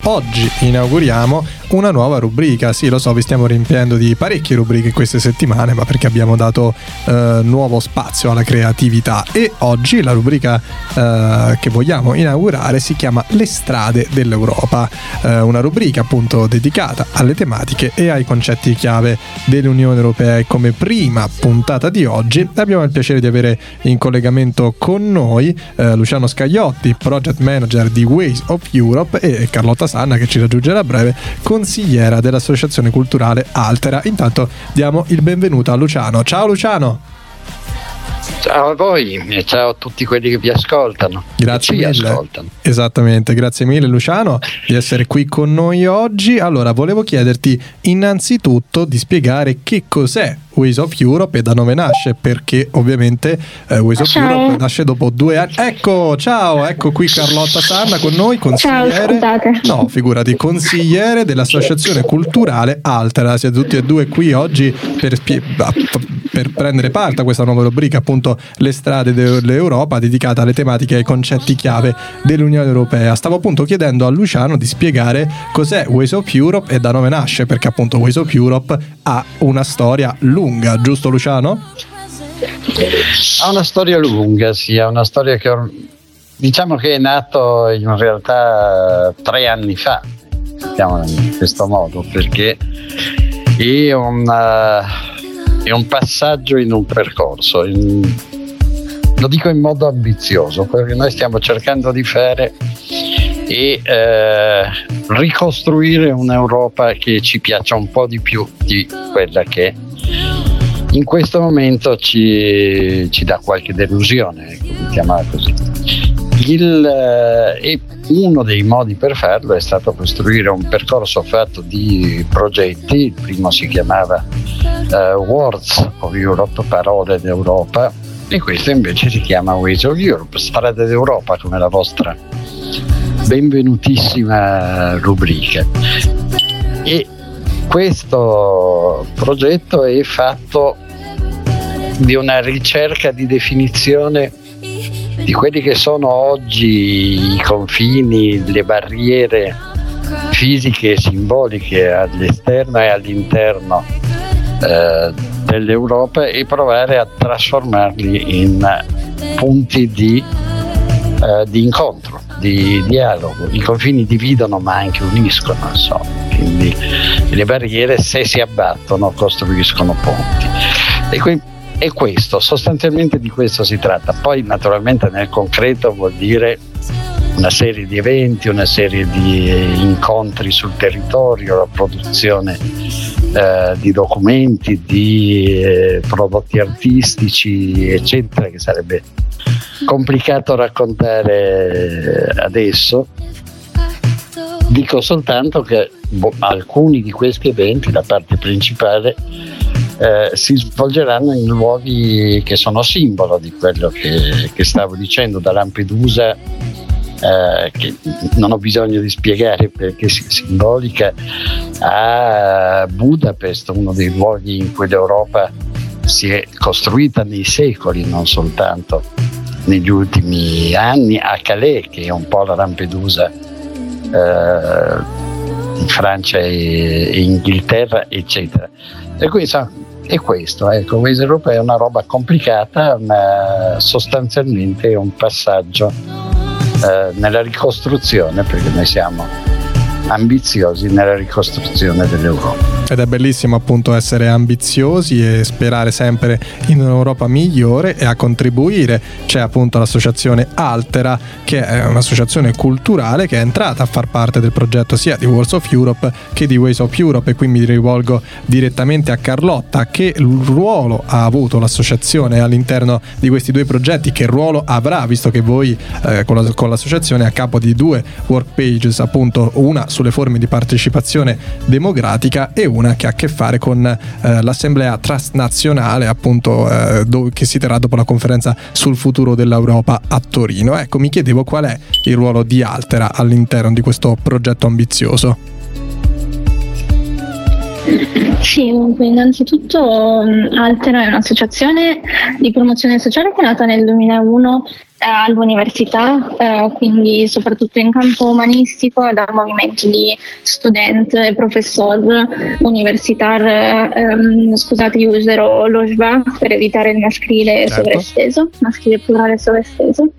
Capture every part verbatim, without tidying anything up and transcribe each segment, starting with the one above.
oggi inauguriamo una nuova rubrica. Sì, lo so, vi stiamo riempiendo di parecchie rubriche queste settimane, ma perché abbiamo dato eh, nuovo spazio alla creatività, e oggi la rubrica eh, che vogliamo inaugurare si chiama Le strade dell'Europa, eh, una rubrica appunto dedicata alle tematiche e ai concetti chiave dell'Unione Europea. E come prima puntata di oggi abbiamo il piacere di avere in collegamento con noi eh, Luciano Scagliotti, Project Manager di Ways of Europe, e Carlotta Sanna, che ci raggiungerà a breve, consigliera dell'associazione culturale Altera. Intanto diamo il benvenuto a Luciano. Ciao Luciano. Ciao a voi e ciao a tutti quelli che vi ascoltano. Grazie mille. Ascoltano. Esattamente, grazie mille Luciano di essere qui con noi oggi. Allora, volevo chiederti innanzitutto di spiegare che cos'è Ways of Europe e da dove nasce, perché ovviamente eh, Ways of ciao. Europe nasce dopo due anni. Ecco, ciao, ecco qui Carlotta Sanna con noi, consigliere. Ciao, scusate. No, figurati, consigliere dell'associazione culturale Altera. Siete tutti e due qui oggi per, spie- per prendere parte a questa nuova rubrica, appunto Le strade dell'Europa, dedicata alle tematiche e ai concetti chiave dell'Unione Europea. Stavo appunto chiedendo a Luciano di spiegare cos'è Ways of Europe e da dove nasce, perché appunto Ways of Europe ha una storia lunga, giusto Luciano? Ha una storia lunga, sì, ha una storia che or- diciamo che è nato in realtà tre anni fa, diciamo in questo modo, perché è un, uh, è un passaggio in un percorso, in, lo dico in modo ambizioso, quello che noi stiamo cercando di fare e eh, ricostruire un'Europa che ci piaccia un po' di più di quella che in questo momento ci, ci dà qualche delusione, mettiamola così. Il, eh, e uno dei modi per farlo è stato costruire un percorso fatto di progetti. Il primo si chiamava eh, Words of Europe, parole d'Europa, e questo invece si chiama Ways of Europe, strade d'Europa, come la vostra benvenutissima rubrica. E questo progetto è fatto di una ricerca di definizione di quelli che sono oggi i confini, le barriere fisiche e simboliche all'esterno e all'interno eh, dell'Europa, e provare a trasformarli in punti di, eh, di incontro, di dialogo. I confini dividono ma anche uniscono, insomma, quindi le barriere, se si abbattono, costruiscono ponti. E qui è questo, sostanzialmente di questo si tratta. Poi naturalmente nel concreto vuol dire una serie di eventi, una serie di incontri sul territorio, la produzione eh, di documenti, di eh, prodotti artistici, eccetera, che sarebbe complicato raccontare adesso. Dico soltanto che boh, alcuni di questi eventi, la parte principale, eh, si svolgeranno in luoghi che sono simbolo di quello che, che stavo dicendo, da Lampedusa, eh, che non ho bisogno di spiegare perché è simbolica, a Budapest, uno dei luoghi in cui l'Europa si è costruita nei secoli, non soltanto negli ultimi anni, a Calais, che è un po' la Lampedusa eh, di Francia e, e Inghilterra, eccetera. E quindi insomma, è questo, ecco, Ways Europea è una roba complicata, ma sostanzialmente è un passaggio eh, nella ricostruzione, perché noi siamo ambiziosi nella ricostruzione dell'Europa. Ed è bellissimo appunto essere ambiziosi e sperare sempre in un'Europa migliore, e a contribuire c'è appunto l'associazione Altera, che è un'associazione culturale che è entrata a far parte del progetto sia di Words of Europe che di Ways of Europe. E qui mi rivolgo direttamente a Carlotta: che ruolo ha avuto l'associazione all'interno di questi due progetti? Che ruolo avrà, visto che voi eh, con, la, con l'associazione a capo di due work pages, appunto una sulle forme di partecipazione democratica e una una che ha a che fare con eh, l'assemblea transnazionale, appunto eh, do- che si terrà dopo la conferenza sul futuro dell'Europa a Torino. Ecco, mi chiedevo qual è il ruolo di Altera all'interno di questo progetto ambizioso. Sì, dunque, innanzitutto Altera è un'associazione di promozione sociale che è nata nel duemilauno eh, all'università, eh, quindi soprattutto in campo umanistico, da movimenti di student e professor universitar, ehm, scusate, io userò lo schwa per evitare il maschile Certo. sovraesteso, maschile plurale sovraesteso.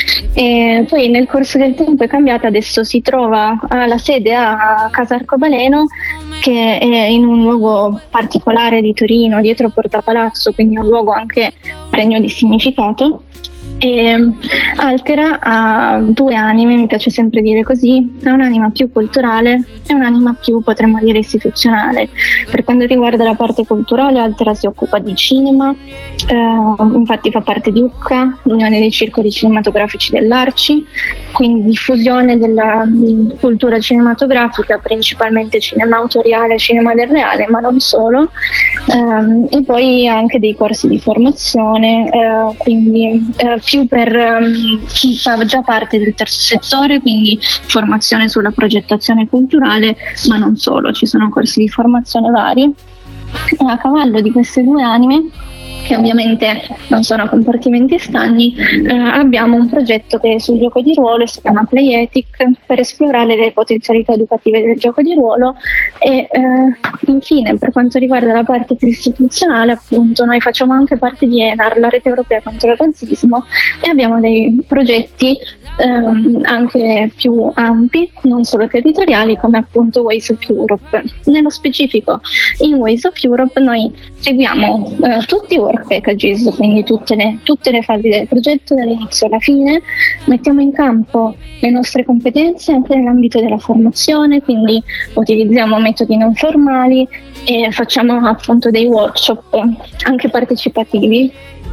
E poi nel corso del tempo è cambiata, adesso si trova alla sede a Casa Arcobaleno, che è in un luogo particolare di Torino, dietro Porta Palazzo, quindi un luogo anche pregno di significato. E Altera ha due anime, mi piace sempre dire così, ha un'anima più culturale e un'anima più, potremmo dire, istituzionale. Per quanto riguarda la parte culturale, Altera si occupa di cinema, eh, infatti fa parte di U C C A, l'Unione dei Circoli Cinematografici dell'Arci, quindi diffusione della di cultura cinematografica, principalmente cinema autoriale, cinema del reale, ma non solo, ehm, e poi anche dei corsi di formazione, eh, quindi eh, più per um, chi fa già parte del terzo settore, quindi formazione sulla progettazione culturale, ma non solo, ci sono corsi di formazione vari. E a cavallo di queste due anime, che ovviamente non sono compartimenti stagni, eh, abbiamo un progetto che è sul gioco di ruolo, si chiama Playethic, per esplorare le potenzialità educative del gioco di ruolo. E eh, infine, per quanto riguarda la parte più istituzionale, appunto, noi facciamo anche parte di E N A R, la rete europea contro il razzismo, e abbiamo dei progetti ehm, anche più ampi, non solo territoriali, come appunto Ways of Europe. Nello specifico, in Ways of Europe noi seguiamo eh, tutti i work packages, quindi tutte le, tutte le fasi del progetto dall'inizio alla fine, mettiamo in campo le nostre competenze anche nell'ambito della formazione, quindi utilizziamo metodi non formali e facciamo appunto dei workshop anche partecipativi.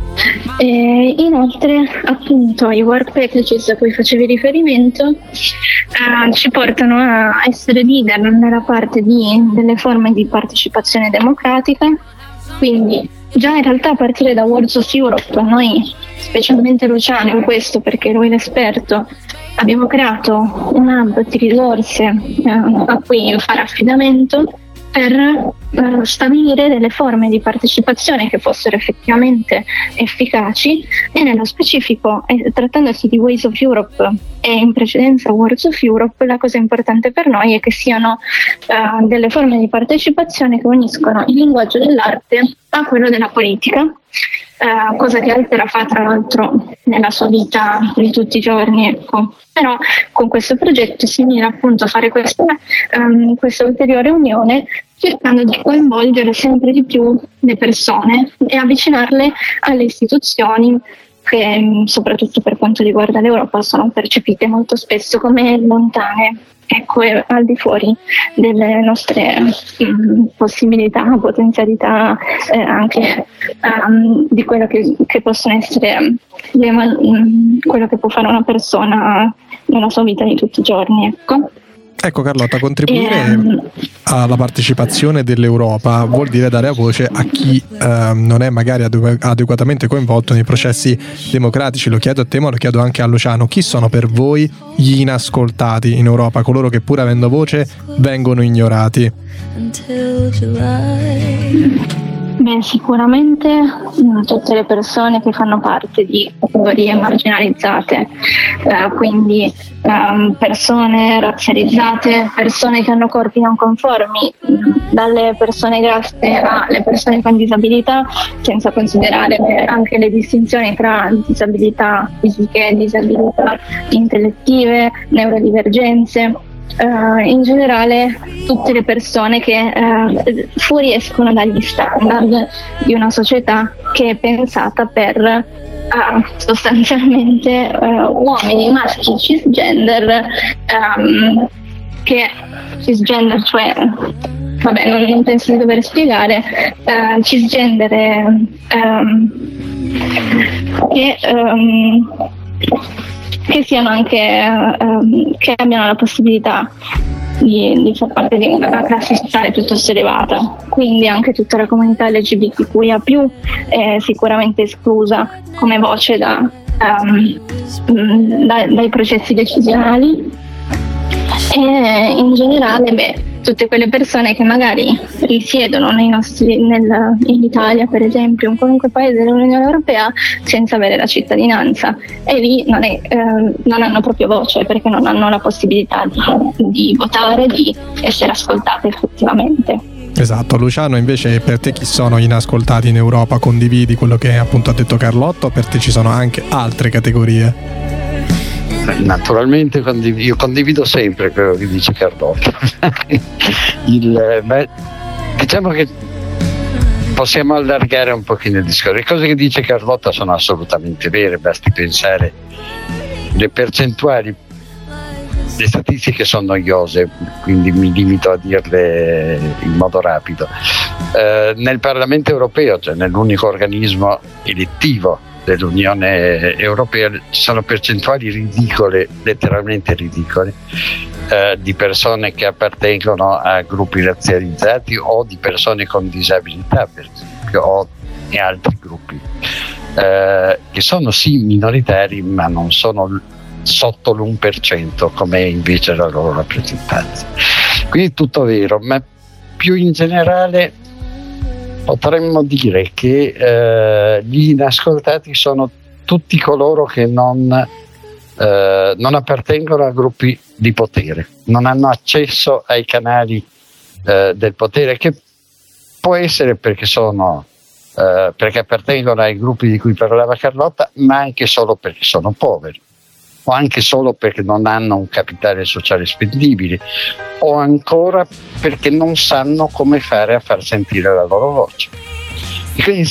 E inoltre, appunto, i work packages a cui facevi riferimento eh, ci portano a essere leader nella parte di, delle forme di partecipazione democratica. Quindi già in realtà a partire da Words of Europe, noi, specialmente Luciano in questo perché lui è l'esperto, abbiamo creato un hub di risorse eh, a cui fare affidamento per eh, stabilire delle forme di partecipazione che fossero effettivamente efficaci, e nello specifico, eh, trattandosi di Ways of Europe e in precedenza Words of Europe, la cosa importante per noi è che siano eh, delle forme di partecipazione che uniscono il linguaggio dell'arte a quello della politica. Uh, cosa che Altera fa tra l'altro nella sua vita di tutti i giorni, ecco. Però con questo progetto si mira appunto a fare questa, um, questa ulteriore unione, cercando di coinvolgere sempre di più le persone e avvicinarle alle istituzioni che, soprattutto per quanto riguarda l'Europa, sono percepite molto spesso come lontane, ecco, al di fuori delle nostre mh, possibilità, potenzialità, eh, anche um, di quello che, che possono essere le, mh, quello che può fare una persona nella sua vita di tutti i giorni, ecco. Ecco Carlotta, contribuire ehm, alla partecipazione dell'Europa vuol dire dare voce a chi eh, non è magari adu- adeguatamente coinvolto nei processi democratici. Lo chiedo a te, ma lo chiedo anche a Luciano: chi sono per voi gli inascoltati in Europa, coloro che pur avendo voce vengono ignorati? Beh, sicuramente mh, tutte le persone che fanno parte di categorie marginalizzate, eh, quindi ehm, persone razzializzate, persone che hanno corpi non conformi, mh, dalle persone grasse alle persone con disabilità, senza considerare beh, anche le distinzioni tra disabilità fisiche e disabilità intellettive, neurodivergenze. Uh, in generale tutte le persone che uh, fuoriescono dagli standard di una società che è pensata per uh, sostanzialmente uh, uomini, maschi, cisgender, um, che cisgender, cioè vabbè, non, non penso di dover spiegare, uh, cisgender è, um, che um, che siano anche um, che abbiano la possibilità di, di far parte di una classe sociale piuttosto elevata, quindi anche tutta la comunità L G B T Q I A più è sicuramente esclusa come voce da, um, da, dai processi decisionali. E in generale beh, tutte quelle persone che magari risiedono nei nostri, nel, in Italia per esempio, in qualunque paese dell'Unione Europea, senza avere la cittadinanza, e lì non, è, eh, non hanno proprio voce, perché non hanno la possibilità di, di votare, di essere ascoltate effettivamente. Esatto. Luciano, invece, per te chi sono gli inascoltati in Europa? Condividi quello che appunto ha detto Carlotta, o per te ci sono anche altre categorie? Naturalmente condiv- io condivido sempre quello che dice Carlotta. il, beh, diciamo che possiamo allargare un pochino il discorso. Le cose che dice Carlotta sono assolutamente vere, basti pensare le percentuali. Le statistiche sono noiose, quindi mi limito a dirle in modo rapido. Eh, nel Parlamento europeo, cioè nell'unico organismo elettivo dell'Unione Europea, ci sono percentuali ridicole, letteralmente ridicole, eh, di persone che appartengono a gruppi razzializzati o di persone con disabilità, per esempio, o e altri gruppi, eh, che sono sì minoritari, ma non sono sotto l'uno per cento come invece la loro rappresentanza. Quindi tutto vero, ma più in generale potremmo dire che eh, gli inascoltati sono tutti coloro che non, eh, non appartengono a gruppi di potere, non hanno accesso ai canali eh, del potere, che può essere perché sono eh, perché appartengono ai gruppi di cui parlava Carlotta, ma anche solo perché sono poveri, o anche solo perché non hanno un capitale sociale spendibile, o ancora perché non sanno come fare a far sentire la loro voce. E quindi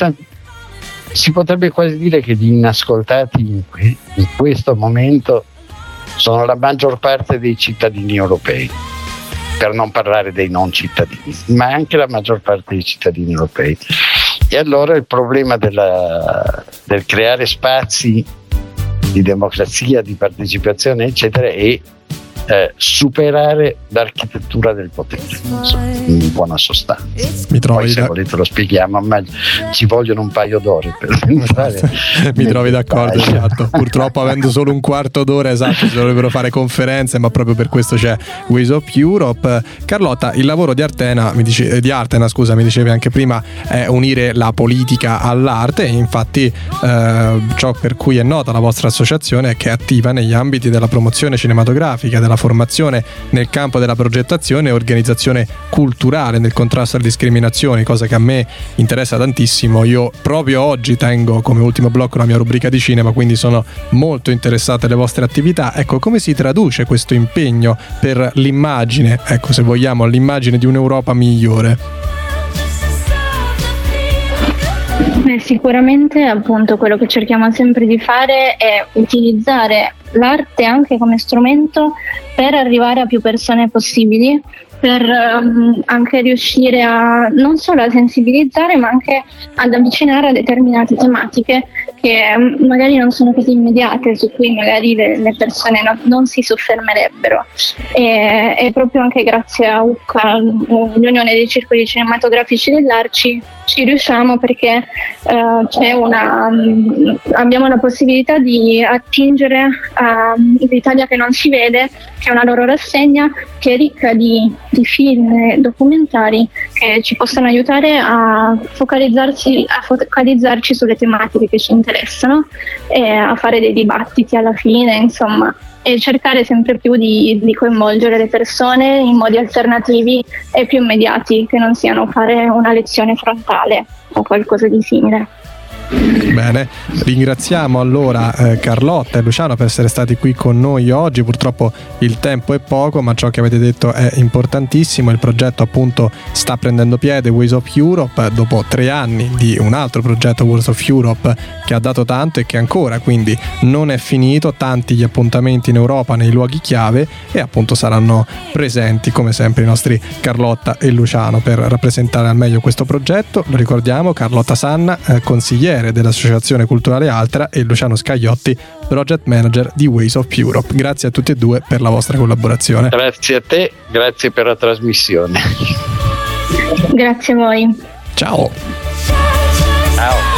si potrebbe quasi dire che gli inascoltati in, que- in questo momento sono la maggior parte dei cittadini europei, per non parlare dei non cittadini, ma anche la maggior parte dei cittadini europei. E allora il problema della, del creare spazi di democrazia, di partecipazione, eccetera, e eh, superare l'architettura del potere, insomma, in buona sostanza. Mi trovi Poi se da... volete lo spieghiamo, ma ci vogliono un paio d'ore per entrare. Mi trovi d'accordo, esatto. Purtroppo, avendo solo un quarto d'ora, esatto, si dovrebbero fare conferenze, ma proprio per questo c'è Ways of Europe. Carlotta, il lavoro di Artena, mi dice, di Artena, scusa, mi dicevi anche prima, è unire la politica all'arte, e infatti eh, ciò per cui è nota la vostra associazione è che è attiva negli ambiti della promozione cinematografica, della formazione nel campo della progettazione e organizzazione culturale, nel contrasto alle discriminazioni, cosa che a me interessa tantissimo. Io proprio oggi tengo come ultimo blocco la mia rubrica di cinema, quindi sono molto interessato alle vostre attività. Ecco, come si traduce questo impegno per l'immagine, ecco, se vogliamo, l'immagine di un'Europa migliore? Beh, sicuramente appunto quello che cerchiamo sempre di fare è utilizzare l'arte anche come strumento per arrivare a più persone possibili, per um, anche riuscire a non solo a sensibilizzare, ma anche ad avvicinare a determinate tematiche che um, magari non sono così immediate, su cui magari le, le persone no, non si soffermerebbero. E, e proprio anche grazie a U C A, l'Unione dei Circoli Cinematografici dell'Arci, ci riusciamo, perché uh, c'è una um, abbiamo la possibilità di attingere all'Italia che non si vede, che è una loro rassegna che è ricca di, di film e documentari che ci possono aiutare a focalizzarsi a focalizzarci sulle tematiche che ci interessano e a fare dei dibattiti alla fine, insomma, e cercare sempre più di, di coinvolgere le persone in modi alternativi e più immediati, che non siano fare una lezione frontale o qualcosa di simile. Bene, ringraziamo allora eh, Carlotta e Luciano per essere stati qui con noi oggi. Purtroppo il tempo è poco, ma ciò che avete detto è importantissimo. Il progetto appunto sta prendendo piede, Ways of Europe, dopo tre anni di un altro progetto, Ways of Europe, che ha dato tanto e che ancora quindi non è finito. Tanti gli appuntamenti in Europa nei luoghi chiave, e appunto saranno presenti come sempre i nostri Carlotta e Luciano per rappresentare al meglio questo progetto. Lo ricordiamo, Carlotta Sanna, eh, consigliere dell'Associazione Culturale Altera, e Luciano Scagliotti, Project Manager di Ways of Europe. Grazie a tutti e due per la vostra collaborazione. Grazie a te, grazie per la trasmissione. Grazie a voi. Ciao. Ciao.